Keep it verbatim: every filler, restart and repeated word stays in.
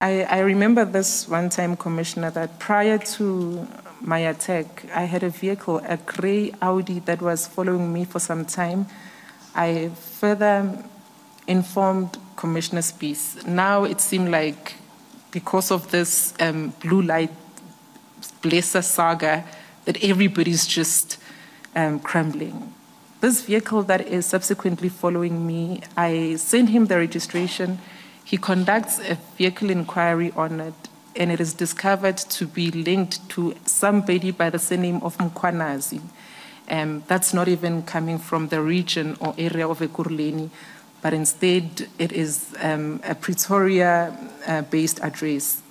I, I remember this one time, Commissioner, that prior to my attack, I had a vehicle, a gray Audi, that was following me for some time. I further informed Commissioner Spies. Now it seemed like because of this um, blue light blesser saga that everybody's just um, crumbling. This vehicle that is subsequently following me, I sent him the registration. He conducts a vehicle inquiry on it, and it is discovered to be linked to somebody by the surname of Mkwanazi. Um, that's not even coming from the region or area of Ekurhuleni, but instead it is um, a Pretoria-based uh, address.